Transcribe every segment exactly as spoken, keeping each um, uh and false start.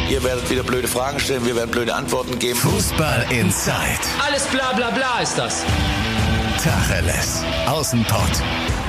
Ihr werdet wieder blöde Fragen stellen, wir werden blöde Antworten geben. Fußball Inside. Alles bla bla bla ist das. Tacheles. Außenpott.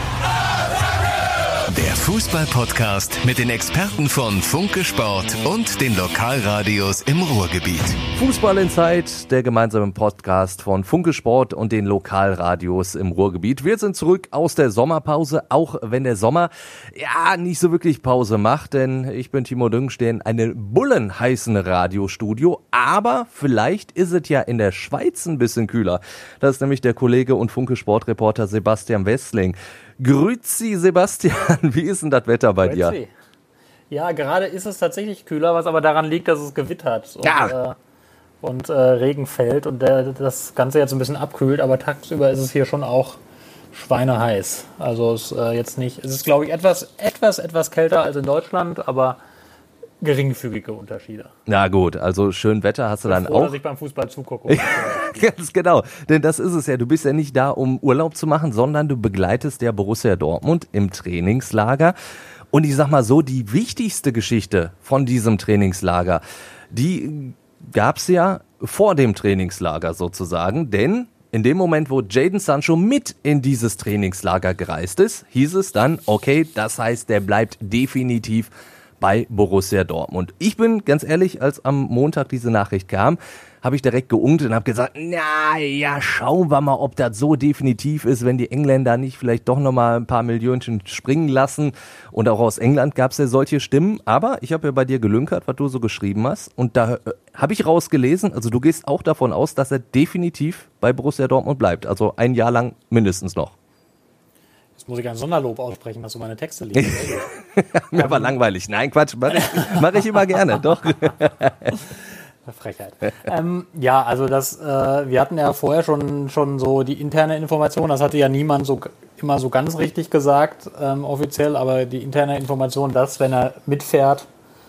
Der Fußball-Podcast mit den Experten von Funke Sport und den Lokalradios im Ruhrgebiet. Fußball Inside, der gemeinsame Podcast von Funke Sport und den Lokalradios im Ruhrgebiet. Wir sind zurück aus der Sommerpause, auch wenn der Sommer ja nicht so wirklich Pause macht, denn ich bin Timo Düngen, stehe in einem bullenheißen Radiostudio, aber vielleicht ist es ja in der Schweiz ein bisschen kühler. Das ist nämlich der Kollege und Funke Sportreporter Sebastian Westling. Grüezi Sebastian, wie ist denn das Wetter bei dir? Grüezi. Ja, gerade ist es tatsächlich kühler, was aber daran liegt, dass es gewittert und, ja. äh, und äh, Regen fällt und der, das Ganze jetzt ein bisschen abkühlt, aber tagsüber ist es hier schon auch schweineheiß. Also es, äh, jetzt nicht, es ist glaube ich etwas, etwas, etwas kälter als in Deutschland, aber geringfügige Unterschiede. Na gut, also schön Wetter hast du dann froh, auch. Dass ich beim Fußball zugucke. Ganz genau, denn das ist es ja. Du bist ja nicht da, um Urlaub zu machen, sondern du begleitest der Borussia Dortmund im Trainingslager. Und ich sag mal so, die wichtigste Geschichte von diesem Trainingslager, die gab's ja vor dem Trainingslager sozusagen, denn in dem Moment, wo Jadon Sancho mit in dieses Trainingslager gereist ist, hieß es dann, okay, das heißt, der bleibt definitiv bei Borussia Dortmund. Ich bin ganz ehrlich, als am Montag diese Nachricht kam, habe ich direkt geunkt und habe gesagt, na ja, schauen wir mal, ob das so definitiv ist, wenn die Engländer nicht vielleicht doch nochmal ein paar Millionchen springen lassen. Und auch aus England gab es ja solche Stimmen. Aber ich habe ja bei dir gelünkert, was du so geschrieben hast. Und da äh, habe ich rausgelesen, also du gehst auch davon aus, dass er definitiv bei Borussia Dortmund bleibt. Also ein Jahr lang mindestens noch. Jetzt muss ich ein Sonderlob aussprechen, dass du meine Texte liest. Mir war langweilig. Nein, Quatsch, mache ich, mach ich immer gerne, doch. Frechheit. ähm, ja, also das, äh, wir hatten ja vorher schon, schon so die interne Information, das hatte ja niemand so immer so ganz richtig gesagt, ähm, offiziell, aber die interne Information, dass, wenn er mitfährt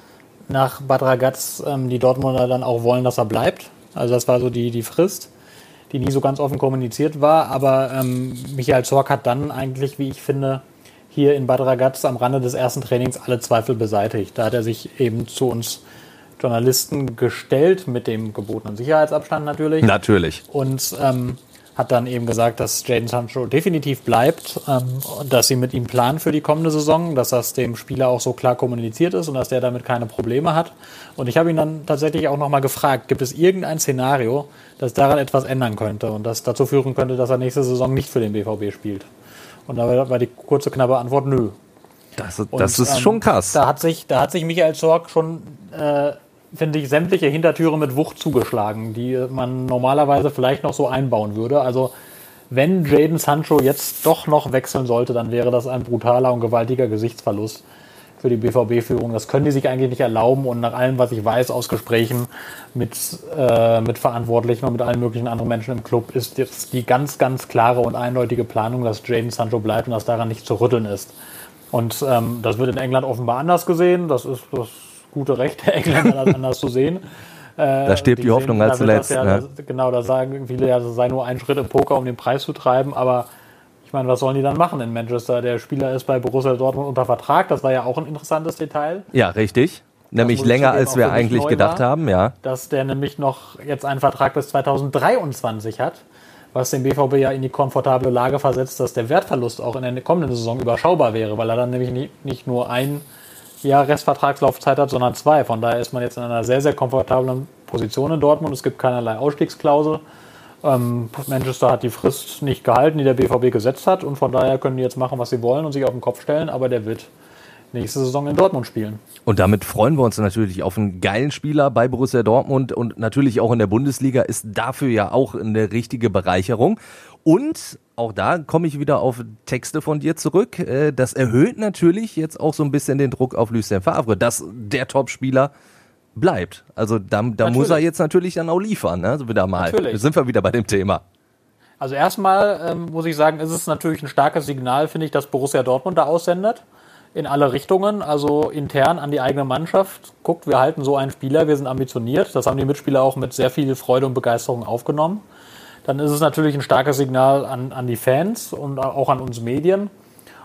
nach Bad Ragaz, ähm, die Dortmunder dann auch wollen, dass er bleibt. Also das war so die, die Frist, die nie so ganz offen kommuniziert war, aber ähm, Michael Zorc hat dann eigentlich, wie ich finde, hier in Bad Ragaz am Rande des ersten Trainings alle Zweifel beseitigt. Da hat er sich eben zu uns Journalisten gestellt, mit dem gebotenen Sicherheitsabstand natürlich. Natürlich. Und ähm, hat dann eben gesagt, dass Jadon Sancho definitiv bleibt ähm, und dass sie mit ihm planen für die kommende Saison, dass das dem Spieler auch so klar kommuniziert ist und dass der damit keine Probleme hat. Und ich habe ihn dann tatsächlich auch nochmal gefragt, gibt es irgendein Szenario, das daran etwas ändern könnte und das dazu führen könnte, dass er nächste Saison nicht für den B V B spielt? Und da war die kurze, knappe Antwort, nö. Das, und, das ist ähm, schon krass. Da hat sich, da hat sich Michael Zorc schon, äh, finde ich, sämtliche Hintertüre mit Wucht zugeschlagen, die man normalerweise vielleicht noch so einbauen würde. Also wenn Jadon Sancho jetzt doch noch wechseln sollte, dann wäre das ein brutaler und gewaltiger Gesichtsverlust für die B V B-Führung. Das können die sich eigentlich nicht erlauben und nach allem, was ich weiß aus Gesprächen mit, äh, mit Verantwortlichen und mit allen möglichen anderen Menschen im Club, ist jetzt die ganz, ganz klare und eindeutige Planung, dass Jadon Sancho bleibt und dass daran nicht zu rütteln ist. Und ähm, das wird in England offenbar anders gesehen. Das ist das gute Recht der Engländer, das anders zu sehen. Äh, da stirbt die, die Hoffnung sehen, als zuletzt. Ja, ne? das, genau, da sagen viele, ja, das sei nur ein Schritt im Poker, um den Preis zu treiben. Aber ich meine, was sollen die dann machen in Manchester? Der Spieler ist bei Borussia Dortmund unter Vertrag. Das war ja auch ein interessantes Detail. Ja, richtig. Nämlich länger, als wir eigentlich gedacht war, haben. Ja. Dass der nämlich noch jetzt einen Vertrag bis zweitausenddreiundzwanzig hat. Was den B V B ja in die komfortable Lage versetzt, dass der Wertverlust auch in der kommenden Saison überschaubar wäre, weil er dann nämlich nicht, nicht nur ein Jahr Restvertragslaufzeit hat, sondern zwei. Von daher ist man jetzt in einer sehr, sehr komfortablen Position in Dortmund. Es gibt keinerlei Ausstiegsklausel. Ähm, Manchester hat die Frist nicht gehalten, die der B V B gesetzt hat. Und von daher können die jetzt machen, was sie wollen und sich auf den Kopf stellen. Aber der wird nächste Saison in Dortmund spielen. Und damit freuen wir uns natürlich auf einen geilen Spieler bei Borussia Dortmund und natürlich auch in der Bundesliga ist dafür ja auch eine richtige Bereicherung. Und auch da komme ich wieder auf Texte von dir zurück. Das erhöht natürlich jetzt auch so ein bisschen den Druck auf Lucien Favre, dass der Topspieler bleibt. Also da, da muss er jetzt natürlich dann auch liefern. Ne? Also wieder mal. Natürlich. Sind wir wieder bei dem Thema. Also erstmal ähm, muss ich sagen, ist es natürlich ein starkes Signal, finde ich, dass Borussia Dortmund da aussendet. In alle Richtungen, also intern an die eigene Mannschaft. Guckt, wir halten so einen Spieler, wir sind ambitioniert. Das haben die Mitspieler auch mit sehr viel Freude und Begeisterung aufgenommen. Dann ist es natürlich ein starkes Signal an, an die Fans und auch an uns Medien.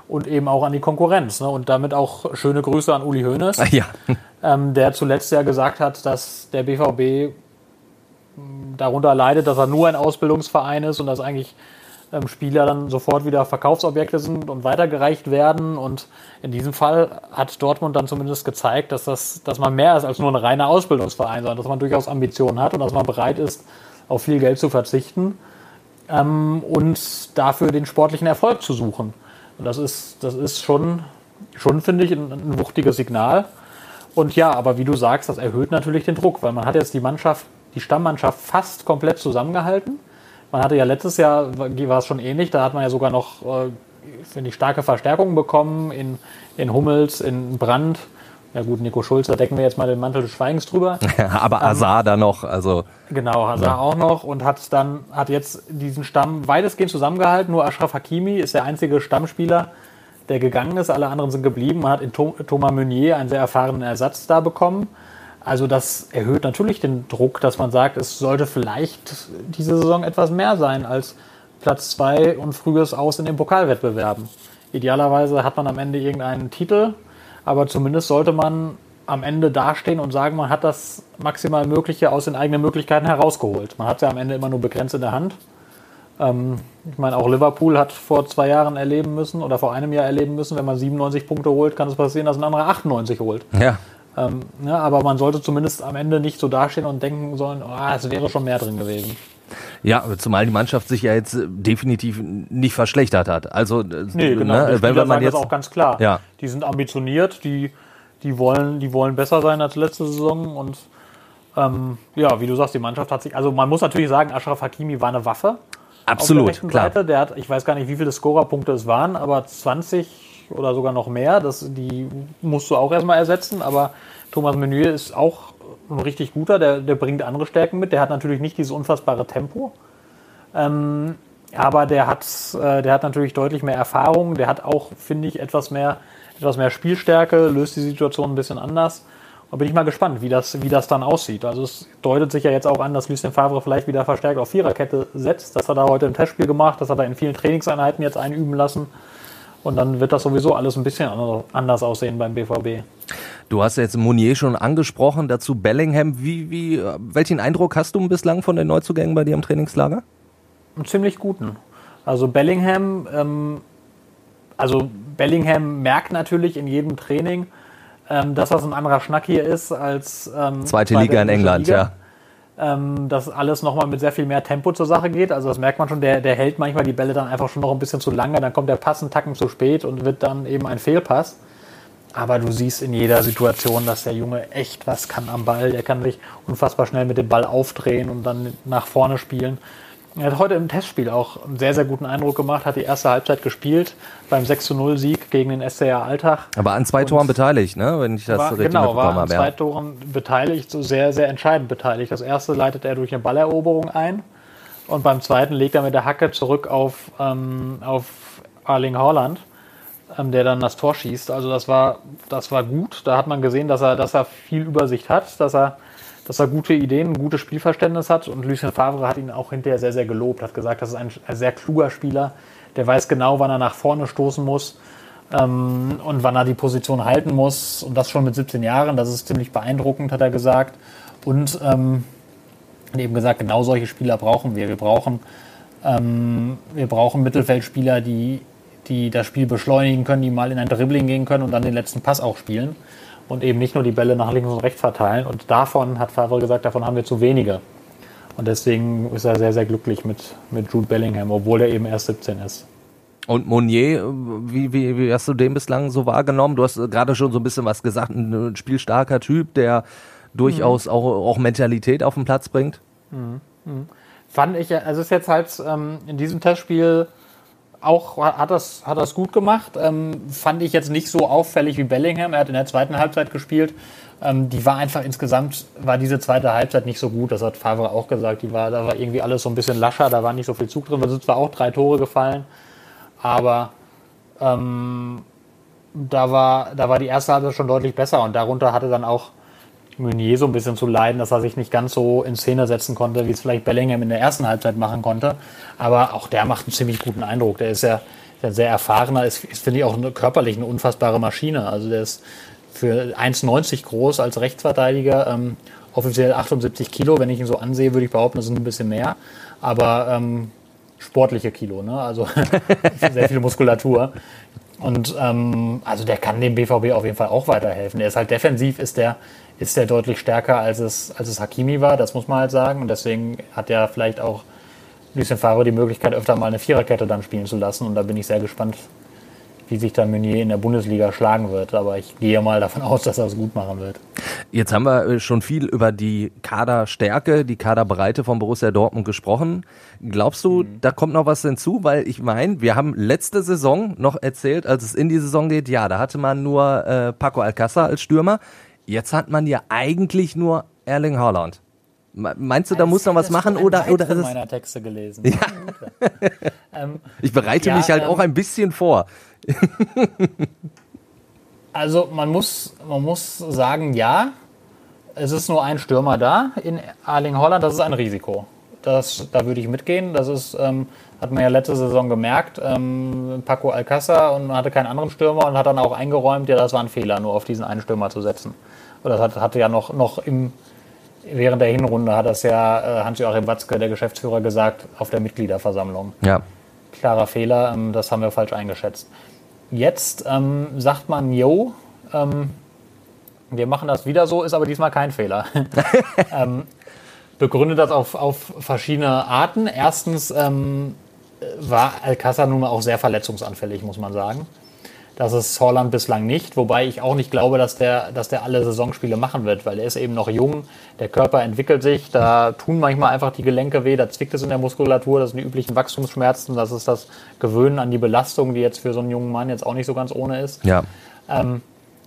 und eben auch an die Konkurrenz. Ne? Und damit auch schöne Grüße an Uli Hoeneß, Ja. ähm, der zuletzt ja gesagt hat, dass der B V B darunter leidet, dass er nur ein Ausbildungsverein ist und dass eigentlich ähm, Spieler dann sofort wieder Verkaufsobjekte sind und weitergereicht werden. Und in diesem Fall hat Dortmund dann zumindest gezeigt, dass, das, dass man mehr ist als nur ein reiner Ausbildungsverein, sondern dass man durchaus Ambitionen hat und dass man bereit ist, auf viel Geld zu verzichten ähm, und dafür den sportlichen Erfolg zu suchen. Und das ist, das ist schon, schon finde ich, ein, ein wuchtiges Signal. Und ja, aber wie du sagst, das erhöht natürlich den Druck, weil man hat jetzt die Mannschaft, die Stammmannschaft fast komplett zusammengehalten. Man hatte ja letztes Jahr, war es schon ähnlich, da hat man ja sogar noch, äh, finde ich, starke Verstärkungen bekommen in, in Hummels, in Brandt. Ja gut, Nico Schulz, da decken wir jetzt mal den Mantel des Schweigens drüber. Ja, aber Hazard ähm, da noch, also... Genau, Hazard ja. auch noch und hat dann, hat jetzt diesen Stamm weitestgehend zusammengehalten. Nur Achraf Hakimi ist der einzige Stammspieler, der gegangen ist. Alle anderen sind geblieben. Man hat in Thomas Meunier einen sehr erfahrenen Ersatz da bekommen. Also das erhöht natürlich den Druck, dass man sagt, es sollte vielleicht diese Saison etwas mehr sein als Platz zwei und frühes Aus in den Pokalwettbewerben. Idealerweise hat man am Ende irgendeinen Titel, aber zumindest sollte man am Ende dastehen und sagen, man hat das maximal Mögliche aus den eigenen Möglichkeiten herausgeholt. Man hat es ja am Ende immer nur begrenzt in der Hand. Ähm, ich meine, auch Liverpool hat vor zwei Jahren erleben müssen oder vor einem Jahr erleben müssen, wenn man siebenundneunzig Punkte holt, kann es passieren, dass ein anderer achtundneunzig holt. Ja. Ähm, ja, aber man sollte zumindest am Ende nicht so dastehen und denken sollen, oh, es wäre schon mehr drin gewesen. Ja, zumal die Mannschaft sich ja jetzt definitiv nicht verschlechtert hat. Also, nee, genau. Ne, wenn, wenn man jetzt das auch ganz klar. Ja. Die sind ambitioniert, die, die, wollen, die wollen besser sein als letzte Saison und ähm, ja, wie du sagst, die Mannschaft hat sich, also man muss natürlich sagen, Achraf Hakimi war eine Waffe. Absolut, auf der rechten klar. Seite. Der hat, ich weiß gar nicht, wie viele Scorerpunkte es waren, aber zwanzig oder sogar noch mehr. Das, die musst du auch erstmal ersetzen. Aber Thomas Meunier ist auch ein richtig guter. Der, der bringt andere Stärken mit. Der hat natürlich nicht dieses unfassbare Tempo. Ähm, aber der hat, äh, der hat natürlich deutlich mehr Erfahrung. Der hat auch, finde ich, etwas mehr, etwas mehr Spielstärke, löst die Situation ein bisschen anders. Da bin ich mal gespannt, wie das, wie das dann aussieht. Also es deutet sich ja jetzt auch an, dass Lucien Favre vielleicht wieder verstärkt auf Viererkette setzt. Das hat er heute im Testspiel gemacht, das hat er in vielen Trainingseinheiten jetzt einüben lassen. Und dann wird das sowieso alles ein bisschen anders aussehen beim B V B. Du hast jetzt Meunier schon angesprochen, dazu Bellingham. Wie, wie, welchen Eindruck hast du bislang von den Neuzugängen bei dir im Trainingslager? Einen ziemlich guten. Also Bellingham, ähm, also Bellingham merkt natürlich in jedem Training, ähm, dass das ein anderer Schnack hier ist als ähm, zweite Liga in England, Liga. ja. Ähm, dass alles nochmal mit sehr viel mehr Tempo zur Sache geht. Also das merkt man schon, der, der hält manchmal die Bälle dann einfach schon noch ein bisschen zu lange, dann kommt der Pass einen Tacken zu spät und wird dann eben ein Fehlpass. Aber du siehst in jeder Situation, dass der Junge echt was kann am Ball. Der kann sich unfassbar schnell mit dem Ball aufdrehen und dann nach vorne spielen. Er hat heute im Testspiel auch einen sehr, sehr guten Eindruck gemacht, hat die erste Halbzeit gespielt beim sechs zu null Sieg gegen den S C R Altach. Aber an zwei Toren beteiligt, ne? Wenn ich das war, richtig genau, mitbekommen war an habe. zwei Ja. Toren beteiligt, so sehr, sehr entscheidend beteiligt. Das erste leitet er durch eine Balleroberung ein und beim zweiten legt er mit der Hacke zurück auf, ähm, auf Erling Haaland, ähm, der dann das Tor schießt. Also das war, das war gut. Da hat man gesehen, dass er, dass er viel Übersicht hat, dass er dass er gute Ideen, ein gutes Spielverständnis hat und Lucien Favre hat ihn auch hinterher sehr, sehr gelobt, hat gesagt, das ist ein, ein sehr kluger Spieler, der weiß genau, wann er nach vorne stoßen muss ähm, und wann er die Position halten muss und das schon mit siebzehn Jahren, das ist ziemlich beeindruckend, hat er gesagt und ähm, eben gesagt, genau solche Spieler brauchen wir, wir brauchen, ähm, wir brauchen Mittelfeldspieler, die, die das Spiel beschleunigen können, die mal in ein Dribbling gehen können und dann den letzten Pass auch spielen. Und eben nicht nur die Bälle nach links und rechts verteilen. Und davon, hat Favre gesagt, davon haben wir zu wenige. Und deswegen ist er sehr, sehr glücklich mit, mit Jude Bellingham, obwohl er eben erst siebzehn ist. Und Meunier, wie, wie, wie hast du den bislang so wahrgenommen? Du hast gerade schon so ein bisschen was gesagt, ein spielstarker Typ, der durchaus mhm. auch, auch Mentalität auf den Platz bringt. Mhm. Mhm. Fand ich, also es ist jetzt halt ähm, in diesem Testspiel auch hat das, hat das gut gemacht. Ähm, fand ich jetzt nicht so auffällig wie Bellingham. Er hat in der zweiten Halbzeit gespielt. Ähm, die war einfach insgesamt, war diese zweite Halbzeit nicht so gut. Das hat Favre auch gesagt. Die war, da war irgendwie alles so ein bisschen lascher. Da war nicht so viel Zug drin. Da sind zwar auch drei Tore gefallen. Aber ähm, da, war, da war die erste Halbzeit schon deutlich besser. Und darunter hatte dann auch Meunier so ein bisschen zu leiden, dass er sich nicht ganz so in Szene setzen konnte, wie es vielleicht Bellingham in der ersten Halbzeit machen konnte. Aber auch der macht einen ziemlich guten Eindruck. Der ist ja, der sehr erfahrener ist, ist finde ich auch eine, körperlich eine unfassbare Maschine. Also der ist für eins neunzig groß als Rechtsverteidiger, ähm, offiziell achtundsiebzig Kilo. Wenn ich ihn so ansehe, würde ich behaupten, das sind ein bisschen mehr. Aber ähm, sportliche Kilo, ne? Also sehr viel Muskulatur. Und ähm, also der kann dem B V B auf jeden Fall auch weiterhelfen. Er ist halt defensiv, ist der, ist der deutlich stärker, als es, als es Hakimi war, das muss man halt sagen. Und deswegen hat er vielleicht auch Lucien Favre die Möglichkeit, öfter mal eine Viererkette dann spielen zu lassen. Und da bin ich sehr gespannt, wie sich dann Meunier in der Bundesliga schlagen wird. Aber ich gehe mal davon aus, dass er es gut machen wird. Jetzt haben wir schon viel über die Kaderstärke, die Kaderbreite von Borussia Dortmund gesprochen. Glaubst du, mhm. da kommt noch was hinzu? Weil ich meine, wir haben letzte Saison noch erzählt, als es in die Saison geht, ja, da hatte man nur äh, Paco Alcázar als Stürmer. Jetzt hat man ja eigentlich nur Erling Haaland. Meinst du, da muss noch was machen? Oder, oder ist es meiner Texte gelesen. Ja. ähm, ich bereite ja, mich halt ähm, auch ein bisschen vor. Also man muss, man muss sagen, ja, es ist nur ein Stürmer da in Erling Haaland, das ist ein Risiko. Das, da würde ich mitgehen. Das ist, ähm, hat man ja letzte Saison gemerkt, ähm, Paco Alcázar, und man hatte keinen anderen Stürmer und hat dann auch eingeräumt, ja, das war ein Fehler, nur auf diesen einen Stürmer zu setzen. Und das hat, hatte ja noch, noch im, während der Hinrunde hat das ja äh, Hans-Joachim Watzke, der Geschäftsführer, gesagt auf der Mitgliederversammlung. Ja. Klarer Fehler, ähm, das haben wir falsch eingeschätzt. Jetzt ähm, sagt man, yo, ähm, wir machen das wieder so, ist aber diesmal kein Fehler. ähm, begründet das auf, auf verschiedene Arten. Erstens ähm, war Alcázar nun mal auch sehr verletzungsanfällig, muss man sagen. Das ist Haaland bislang nicht, wobei ich auch nicht glaube, dass der, dass der alle Saisonspiele machen wird, weil er ist eben noch jung, der Körper entwickelt sich, da tun manchmal einfach die Gelenke weh, da zwickt es in der Muskulatur, das sind die üblichen Wachstumsschmerzen, das ist das Gewöhnen an die Belastung, die jetzt für so einen jungen Mann jetzt auch nicht so ganz ohne ist. Ja. Ähm,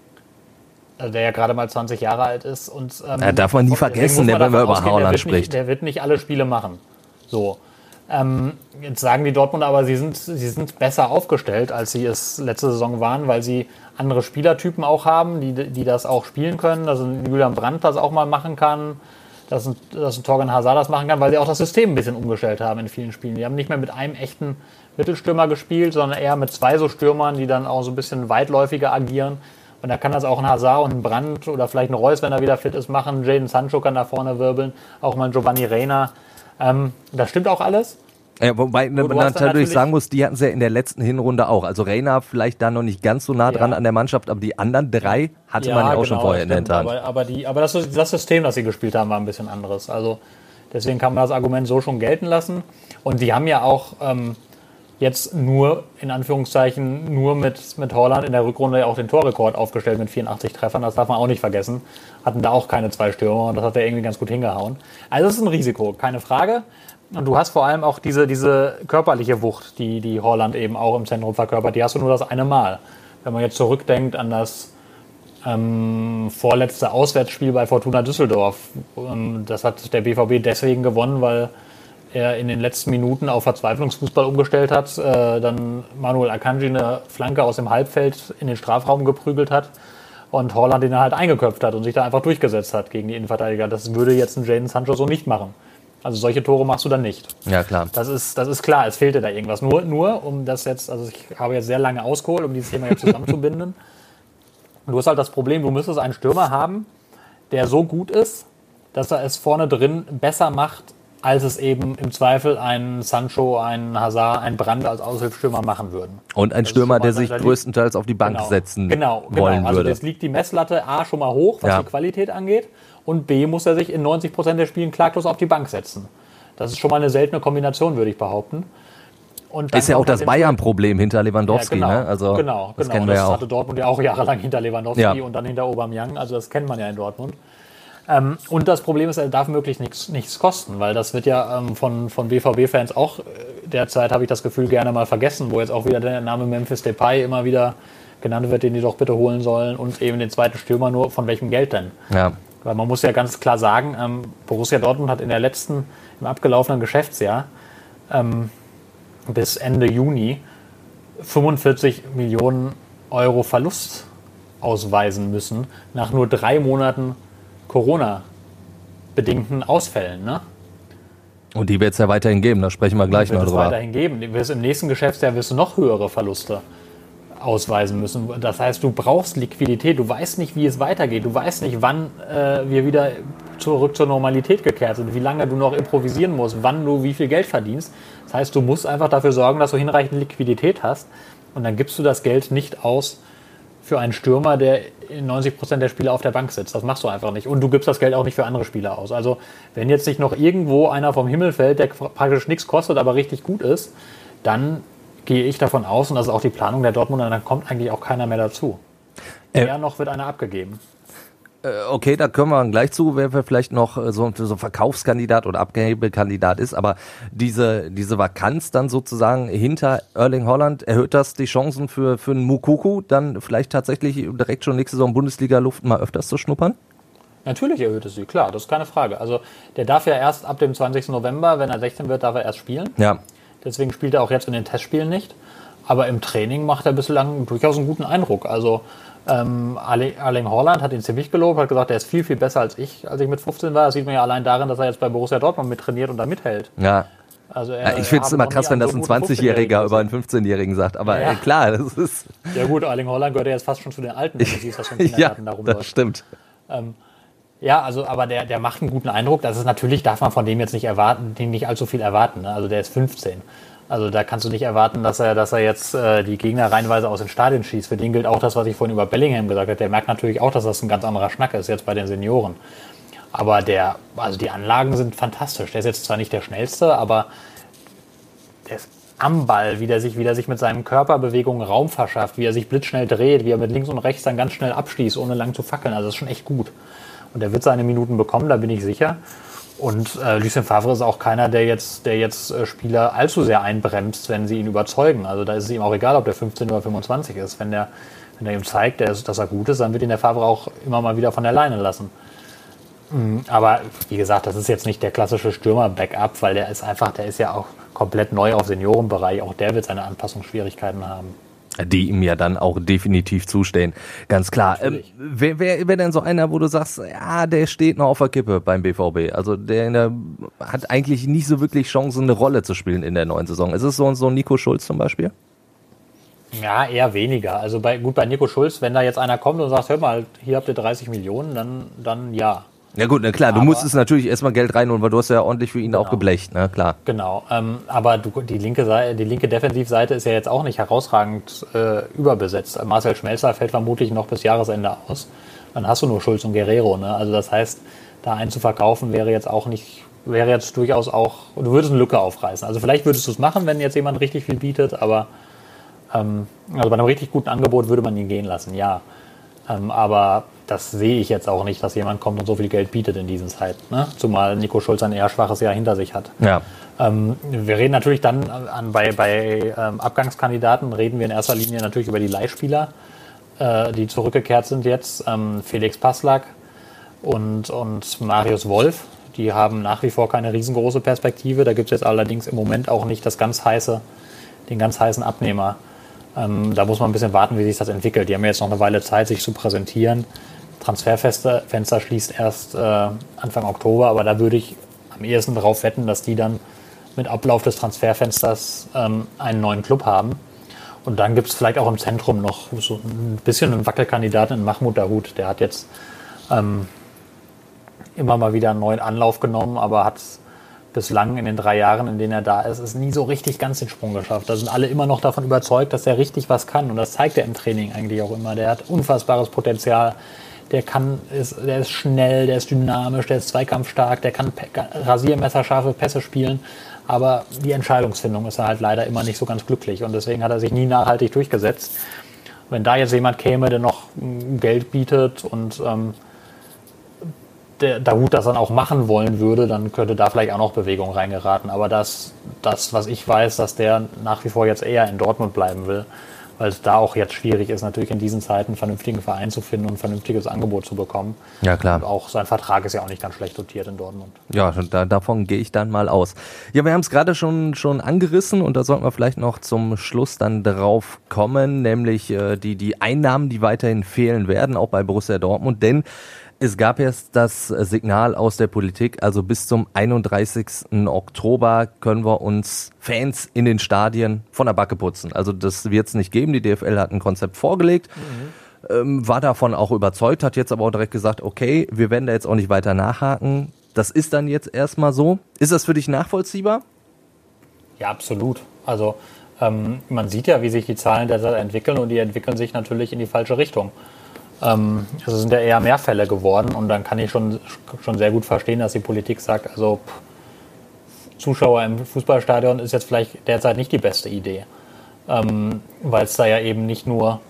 also der ja gerade mal zwanzig Jahre alt ist. Und, ähm, ja, darf man nie vergessen, man wenn man über ausgehen, Haaland der spricht. Nicht, der wird nicht alle Spiele machen. So. Ähm, jetzt sagen die Dortmunder aber, sie sind, sie sind besser aufgestellt, als sie es letzte Saison waren, weil sie andere Spielertypen auch haben, die, die das auch spielen können. Dass ein Julian Brandt das auch mal machen kann, dass ein, dass ein Torgan Hazard das machen kann, weil sie auch das System ein bisschen umgestellt haben in vielen Spielen. Die haben nicht mehr mit einem echten Mittelstürmer gespielt, sondern eher mit zwei so Stürmern, die dann auch so ein bisschen weitläufiger agieren. Und da kann das auch ein Hazard und ein Brandt oder vielleicht ein Reus, wenn er wieder fit ist, machen. Jadon Sancho kann da vorne wirbeln, auch mal Giovanni Reina. Ähm, das stimmt auch alles. Ja, wobei man natürlich, natürlich sagen muss, die hatten sie ja in der letzten Hinrunde auch. Also Reina vielleicht da noch nicht ganz so nah dran ja. an der Mannschaft, aber die anderen drei hatte ja, man ja auch genau, schon vorher in der Hinterhand. Aber, aber, die, aber das, das System, das sie gespielt haben, war ein bisschen anderes. Also deswegen kann man das Argument so schon gelten lassen. Und die haben ja auch ähm, jetzt nur, in Anführungszeichen, nur mit, mit Haaland in der Rückrunde auch den Torrekord aufgestellt mit vierundachtzig Treffern. Das darf man auch nicht vergessen. Hatten da auch keine zwei Stürmer und das hat er irgendwie ganz gut hingehauen. Also das ist ein Risiko, keine Frage. Und du hast vor allem auch diese, diese körperliche Wucht, die, die Haaland eben auch im Zentrum verkörpert. Die hast du nur das eine Mal. Wenn man jetzt zurückdenkt an das ähm, vorletzte Auswärtsspiel bei Fortuna Düsseldorf. Ähm, das hat der B V B deswegen gewonnen, weil er in den letzten Minuten auf Verzweiflungsfußball umgestellt hat, äh, dann Manuel Akanji eine Flanke aus dem Halbfeld in den Strafraum geprügelt hat und Haaland den halt eingeköpft hat und sich da einfach durchgesetzt hat gegen die Innenverteidiger. Das würde jetzt ein Jadon Sancho so nicht machen. Also solche Tore machst du dann nicht. Ja, klar. Das ist, das ist klar, es fehlte da irgendwas. Nur, nur um das jetzt, also ich habe jetzt sehr lange ausgeholt, um dieses Thema jetzt zusammenzubinden. Und du hast halt das Problem, du müsstest einen Stürmer haben, der so gut ist, dass er es vorne drin besser macht, als es eben im Zweifel ein Sancho, ein Hazard, ein Brandt als Aushilfsstürmer machen würden. Und ein das Stürmer, der sich größtenteils auf die Bank genau, setzen genau, genau. wollen also würde. Jetzt liegt die Messlatte A schon mal hoch, was ja. die Qualität angeht. Und B muss er sich in neunzig Prozent der Spielen klaglos auf die Bank setzen. Das ist schon mal eine seltene Kombination, würde ich behaupten. Und ist ja auch das Bayern-Problem hinter Lewandowski. Ja, genau, ne? Also, genau, das genau. kennen wir das ja auch. hatte Dortmund ja auch jahrelang hinter Lewandowski ja. und dann hinter Aubameyang. Also das kennt man ja in Dortmund. Ähm, und das Problem ist, er darf möglichst nichts, nichts kosten, weil das wird ja ähm, von, von B V B-Fans auch äh, derzeit, habe ich das Gefühl, gerne mal vergessen, wo jetzt auch wieder der Name Memphis Depay immer wieder genannt wird, den die doch bitte holen sollen und eben den zweiten Stürmer, nur von welchem Geld denn? Ja. Weil man muss ja ganz klar sagen, ähm, Borussia Dortmund hat in der letzten, im abgelaufenen Geschäftsjahr ähm, bis Ende Juni fünfundvierzig Millionen Euro Verlust ausweisen müssen, nach nur drei Monaten Corona-bedingten Ausfällen. Ne? Und die wird es ja weiterhin geben, da sprechen wir gleich noch drüber. Wird es weiterhin geben. Im nächsten Geschäftsjahr wirst du noch höhere Verluste ausweisen müssen. Das heißt, du brauchst Liquidität, du weißt nicht, wie es weitergeht, du weißt nicht, wann äh, wir wieder zurück zur Normalität gekehrt sind, wie lange du noch improvisieren musst, wann du wie viel Geld verdienst. Das heißt, du musst einfach dafür sorgen, dass du hinreichend Liquidität hast und dann gibst du das Geld nicht aus für einen Stürmer, der in neunzig Prozent der Spiele auf der Bank sitzt. Das machst du einfach nicht. Und du gibst das Geld auch nicht für andere Spieler aus. Also wenn jetzt nicht noch irgendwo einer vom Himmel fällt, der praktisch nichts kostet, aber richtig gut ist, dann gehe ich davon aus, und das ist auch die Planung der Dortmunder, dann kommt eigentlich auch keiner mehr dazu. Äh, Eher noch wird einer abgegeben. Äh, okay, da können wir gleich zu, wer vielleicht noch so, so ein Verkaufskandidat oder Abgabekandidat ist, aber diese, diese Vakanz dann sozusagen hinter Erling Haaland, erhöht das die Chancen für, für einen Moukoko, dann vielleicht tatsächlich direkt schon nächste Saison Bundesliga-Luft mal öfters zu schnuppern? Natürlich erhöht es sie, klar, das ist keine Frage. Also der darf ja erst ab dem zwanzigsten November, wenn er sechzehn wird, darf er erst spielen. Ja. Deswegen spielt er auch jetzt in den Testspielen nicht. Aber im Training macht er bislang durchaus einen guten Eindruck. Also ähm, Erling Haaland hat ihn ziemlich gelobt, hat gesagt, er ist viel, viel besser als ich, als ich mit fünfzehn war. Das sieht man ja allein darin, dass er jetzt bei Borussia Dortmund mit trainiert und da mithält. Ja. Also er, ja, ich finde es immer krass, wenn das ein zwanzigjähriger über einen fünfzehnjährigen sagt. Aber ja, ja. Äh, klar, das ist... Ja gut, Erling Haaland gehört ja jetzt fast schon zu den Alten, wenn du siehst, was für ein Ja, Kindergarten da rumläuft. das stimmt. Ähm, Ja, also, aber der, der macht einen guten Eindruck. Das ist natürlich, darf man von dem jetzt nicht erwarten, den nicht allzu viel erwarten. Ne? Also der ist fünfzehn. Also da kannst du nicht erwarten, dass er, dass er jetzt äh, die Gegner reihenweise aus den Stadien schießt. Für den gilt auch das, was ich vorhin über Bellingham gesagt habe. Der merkt natürlich auch, dass das ein ganz anderer Schnack ist jetzt bei den Senioren. Aber der, also die Anlagen sind fantastisch. Der ist jetzt zwar nicht der schnellste, aber der ist am Ball, wie der sich, wie der sich mit seinen Körperbewegungen Raum verschafft, wie er sich blitzschnell dreht, wie er mit links und rechts dann ganz schnell abschließt, ohne lang zu fackeln. Also das ist schon echt gut. Und er wird seine Minuten bekommen, da bin ich sicher. Und äh, Lucien Favre ist auch keiner, der jetzt, der jetzt äh, Spieler allzu sehr einbremst, wenn sie ihn überzeugen. Also da ist es ihm auch egal, ob der fünfzehn oder fünfundzwanzig ist. Wenn der, wenn der ihm zeigt, der ist, dass er gut ist, dann wird ihn der Favre auch immer mal wieder von der Leine lassen. Mhm. Aber wie gesagt, das ist jetzt nicht der klassische Stürmer-Backup, weil der ist einfach, der ist ja auch komplett neu auf Seniorenbereich. Auch der wird seine Anpassungsschwierigkeiten haben. Die ihm ja dann auch definitiv zustehen. Ganz klar. Ähm, wer, wer, wer denn so einer, wo du sagst, ja, der steht noch auf der Kippe beim B V B? Also der, in der hat eigentlich nicht so wirklich Chancen, eine Rolle zu spielen in der neuen Saison. Ist es so, so Nico Schulz zum Beispiel? Ja, eher weniger. Also bei, gut, bei Nico Schulz, wenn da jetzt einer kommt und sagt, hör mal, hier habt ihr dreißig Millionen, dann, dann ja. Ja gut, na klar, aber du musstest natürlich erstmal Geld reinholen, weil du hast ja ordentlich für ihn genau. auch geblecht, ne, klar. Genau, ähm, aber du, die linke Seite, die linke Defensivseite ist ja jetzt auch nicht herausragend äh, überbesetzt. Marcel Schmelzer fällt vermutlich noch bis Jahresende aus. Dann hast du nur Schulz und Guerrero, ne? Also das heißt, da einen zu verkaufen wäre jetzt auch nicht, wäre jetzt durchaus auch, du würdest eine Lücke aufreißen. Also vielleicht würdest du es machen, wenn jetzt jemand richtig viel bietet, aber ähm, also bei einem richtig guten Angebot würde man ihn gehen lassen, ja. Ähm, aber das sehe ich jetzt auch nicht, dass jemand kommt und so viel Geld bietet in diesen Zeiten. Ne? Zumal Nico Schulz ein eher schwaches Jahr hinter sich hat. Ja. Ähm, wir reden natürlich dann an, bei, bei ähm, Abgangskandidaten, reden wir in erster Linie natürlich über die Leihspieler, äh, die zurückgekehrt sind jetzt. Ähm, Felix Passlack und, und Marius Wolf, die haben nach wie vor keine riesengroße Perspektive. Da gibt es jetzt allerdings im Moment auch nicht das ganz heiße, den ganz heißen Abnehmer. Ähm, da muss man ein bisschen warten, wie sich das entwickelt. Die haben jetzt noch eine Weile Zeit, sich zu präsentieren. Transferfenster Fenster schließt erst äh, Anfang Oktober, aber da würde ich am ehesten darauf wetten, dass die dann mit Ablauf des Transferfensters ähm, einen neuen Club haben. Und dann gibt es vielleicht auch im Zentrum noch so ein bisschen einen Wackelkandidaten in Mahmoud Dahoud. Der hat jetzt ähm, immer mal wieder einen neuen Anlauf genommen, aber hat bislang in den drei Jahren, in denen er da ist, ist nie so richtig ganz den Sprung geschafft. Da sind alle immer noch davon überzeugt, dass er richtig was kann. Und das zeigt er im Training eigentlich auch immer. Der hat unfassbares Potenzial. Der kann, ist, der ist schnell, der ist dynamisch, der ist zweikampfstark, der kann rasiermesserscharfe Pässe spielen. Aber die Entscheidungsfindung ist er halt leider immer nicht so ganz glücklich. Und deswegen hat er sich nie nachhaltig durchgesetzt. Wenn da jetzt jemand käme, der noch Geld bietet und ähm, der Dahoud das dann auch machen wollen würde, dann könnte da vielleicht auch noch Bewegung reingeraten. Aber das, das, was ich weiß, dass der nach wie vor jetzt eher in Dortmund bleiben will, weil es da auch jetzt schwierig ist, natürlich in diesen Zeiten einen vernünftigen Verein zu finden und ein vernünftiges Angebot zu bekommen. Ja, klar. Und auch sein Vertrag ist ja auch nicht ganz schlecht dotiert in Dortmund. Ja, da, davon gehe ich dann mal aus. Ja, wir haben es gerade schon, schon angerissen und da sollten wir vielleicht noch zum Schluss dann drauf kommen, nämlich äh, die, die Einnahmen, die weiterhin fehlen werden, auch bei Borussia Dortmund, denn Es gab jetzt das Signal aus der Politik, also bis zum einunddreißigsten Oktober können wir uns Fans in den Stadien von der Backe putzen. Also das wird es nicht geben. Die D F L hat ein Konzept vorgelegt, mhm. ähm, war davon auch überzeugt, hat jetzt aber auch direkt gesagt, okay, wir werden da jetzt auch nicht weiter nachhaken. Das ist dann jetzt erstmal so. Ist das für dich nachvollziehbar? Ja, absolut. Also ähm, man sieht ja, wie sich die Zahlen derzeit entwickeln und die entwickeln sich natürlich in die falsche Richtung. Ähm, also sind ja eher mehr Fälle geworden und dann kann ich schon, schon sehr gut verstehen, dass die Politik sagt, also pff, Zuschauer im Fußballstadion ist jetzt vielleicht derzeit nicht die beste Idee, ähm, weil es da ja eben nicht nur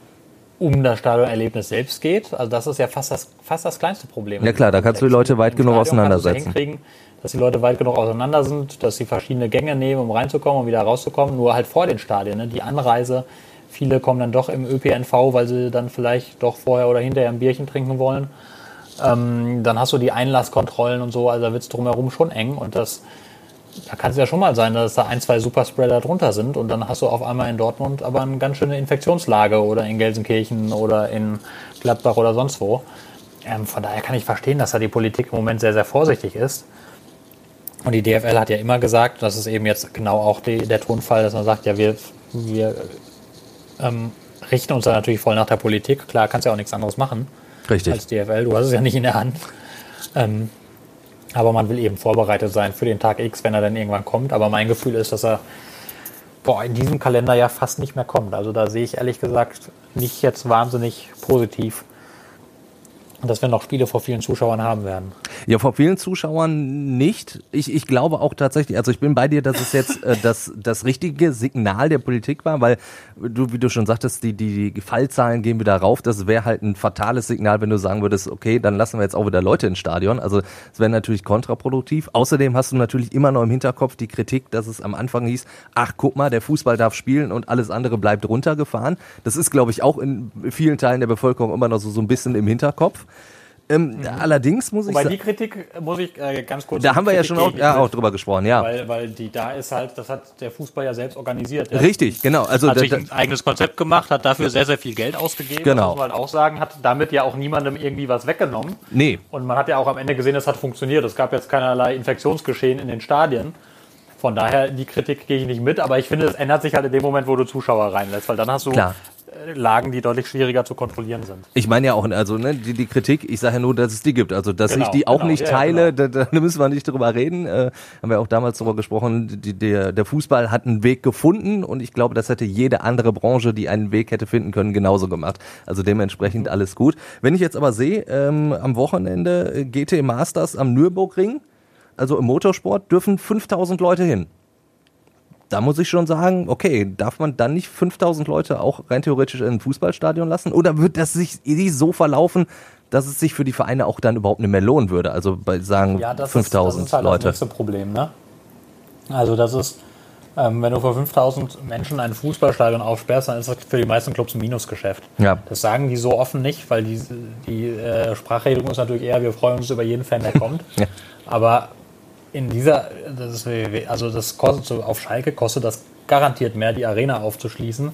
um das Stadionerlebnis selbst geht. Also das ist ja fast das, fast das kleinste Problem. Ja klar, da kannst du die Leute weit genug auseinandersetzen. Dass die Leute weit genug auseinander sind, dass sie verschiedene Gänge nehmen, um reinzukommen und wieder rauszukommen, nur halt vor den Stadien, ne? Die Anreise. Viele kommen dann doch im Ö P N V, weil sie dann vielleicht doch vorher oder hinterher ein Bierchen trinken wollen. Ähm, dann hast du die Einlasskontrollen und so, also da wird es drumherum schon eng. Und das, da kann es ja schon mal sein, dass da ein, zwei Superspreader drunter sind. Und dann hast du auf einmal in Dortmund aber eine ganz schöne Infektionslage oder in Gelsenkirchen oder in Gladbach oder sonst wo. Ähm, von daher kann ich verstehen, dass da die Politik im Moment sehr, sehr vorsichtig ist. Und die D F L hat ja immer gesagt, das ist eben jetzt genau auch die, der Tonfall, dass man sagt, ja, wir... wir Ähm, richten uns da natürlich voll nach der Politik. Klar, kannst ja auch nichts anderes machen. Richtig. Als D F L. Du hast es ja nicht in der Hand. Ähm, aber man will eben vorbereitet sein für den Tag X, wenn er dann irgendwann kommt. Aber mein Gefühl ist, dass er boah, in diesem Kalender ja fast nicht mehr kommt. Also da sehe ich ehrlich gesagt nicht jetzt wahnsinnig positiv, dass wir noch Spiele vor vielen Zuschauern haben werden. Ja, vor vielen Zuschauern nicht. Ich, ich glaube auch tatsächlich, also ich bin bei dir, dass es jetzt äh, das, das richtige Signal der Politik war, weil du, wie du schon sagtest, die, die, die Fallzahlen gehen wieder rauf. Das wäre halt ein fatales Signal, wenn du sagen würdest, okay, dann lassen wir jetzt auch wieder Leute ins Stadion. Also es wäre natürlich kontraproduktiv. Außerdem hast du natürlich immer noch im Hinterkopf die Kritik, dass es am Anfang hieß, ach guck mal, der Fußball darf spielen und alles andere bleibt runtergefahren. Das ist, glaube ich, auch in vielen Teilen der Bevölkerung immer noch so, so ein bisschen im Hinterkopf. Ähm, mhm. Allerdings muss Wobei ich die Kritik, muss ich äh, ganz kurz... Da haben wir ja schon auch, ja, auch drüber gesprochen, ja. Weil, weil die da ist halt, das hat der Fußball ja selbst organisiert. Der Richtig, genau. Also hat da, sich ein eigenes Konzept gemacht, hat dafür sehr, sehr viel Geld ausgegeben. Genau. Muss man halt auch sagen, hat damit ja auch niemandem irgendwie was weggenommen. Nee. Und man hat ja auch am Ende gesehen, es hat funktioniert. Es gab jetzt keinerlei Infektionsgeschehen in den Stadien. Von daher, die Kritik gehe ich nicht mit, aber ich finde, es ändert sich halt in dem Moment, wo du Zuschauer reinlässt, weil dann hast du Klar. Lagen, die deutlich schwieriger zu kontrollieren sind. Ich meine ja auch, also ne, die, die Kritik, ich sage ja nur, dass es die gibt. Also, dass genau, ich die auch genau, nicht ja, teile, genau. da, da müssen wir nicht drüber reden. Äh, haben wir auch damals darüber gesprochen, die, der, der Fußball hat einen Weg gefunden und ich glaube, das hätte jede andere Branche, die einen Weg hätte finden können, genauso gemacht. Also dementsprechend alles gut. Wenn ich jetzt aber sehe, ähm, am Wochenende G T Masters am Nürburgring, also im Motorsport, dürfen fünftausend Leute hin. Da muss ich schon sagen, okay, darf man dann nicht fünftausend Leute auch rein theoretisch in ein Fußballstadion lassen? Oder wird das sich so verlaufen, dass es sich für die Vereine auch dann überhaupt nicht mehr lohnen würde? Also bei sagen ja, das fünftausend ist, das ist halt Leute. Das nächste Problem, ne? Also das ist, ähm, wenn du vor fünftausend Menschen ein Fußballstadion aufsperrst, dann ist das für die meisten Clubs ein Minusgeschäft. Ja. Das sagen die so offen nicht, weil die, die äh, Sprachregelung ist natürlich eher, wir freuen uns über jeden Fan, der kommt. Ja. Aber in dieser, das ist, also das kostet so, auf Schalke kostet das garantiert mehr, die Arena aufzuschließen.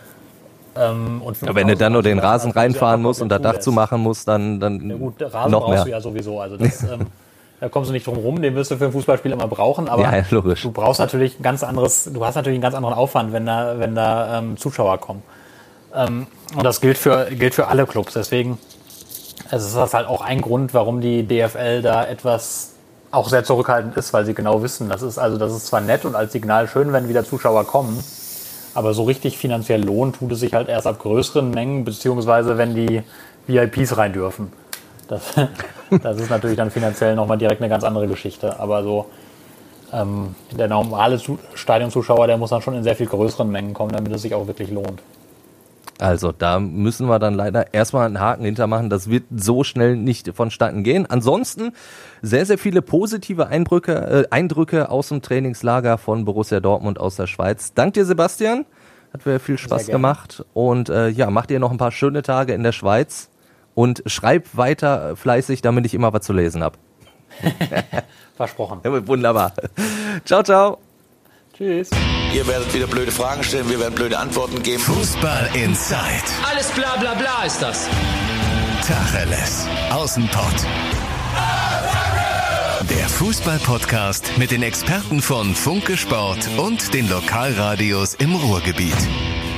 Ähm, und ja, wenn du dann nur den Rasen reinfahren musst und das Dach zu machen musst, dann, dann ja gut, Rasen noch brauchst mehr. du ja sowieso. Also das, ähm, da kommst du nicht drum rum, den wirst du für ein Fußballspiel immer brauchen. Aber ja, logisch. du brauchst natürlich ein ganz anderes, du hast natürlich einen ganz anderen Aufwand, wenn da, wenn da ähm, Zuschauer kommen. Ähm, und das gilt für, gilt für alle Clubs. Deswegen also ist das halt auch ein Grund, warum die D F L da etwas auch sehr zurückhaltend ist, weil sie genau wissen, das ist also das ist zwar nett und als Signal schön, wenn wieder Zuschauer kommen, aber so richtig finanziell lohnen tut es sich halt erst ab größeren Mengen, beziehungsweise wenn die V I Ps rein dürfen. Das, das ist natürlich dann finanziell nochmal direkt eine ganz andere Geschichte, aber so ähm, der normale Stadionzuschauer, der muss dann schon in sehr viel größeren Mengen kommen, damit es sich auch wirklich lohnt. Also da müssen wir dann leider erstmal einen Haken hintermachen. Das wird so schnell nicht vonstatten gehen. Ansonsten sehr, sehr viele positive Eindrücke, äh, Eindrücke aus dem Trainingslager von Borussia Dortmund aus der Schweiz. Dank dir, Sebastian. Hat mir viel Spaß gemacht. Und äh, ja, mach dir noch ein paar schöne Tage in der Schweiz. Und schreib weiter fleißig, damit ich immer was zu lesen habe. Versprochen. Ja, wunderbar. Ciao, ciao. Tschüss. Ihr werdet wieder blöde Fragen stellen, wir werden blöde Antworten geben. Fußball Inside. Alles bla bla bla ist das. Tacheles. Außenpott. Der Fußball-Podcast mit den Experten von Funke Sport und den Lokalradios im Ruhrgebiet.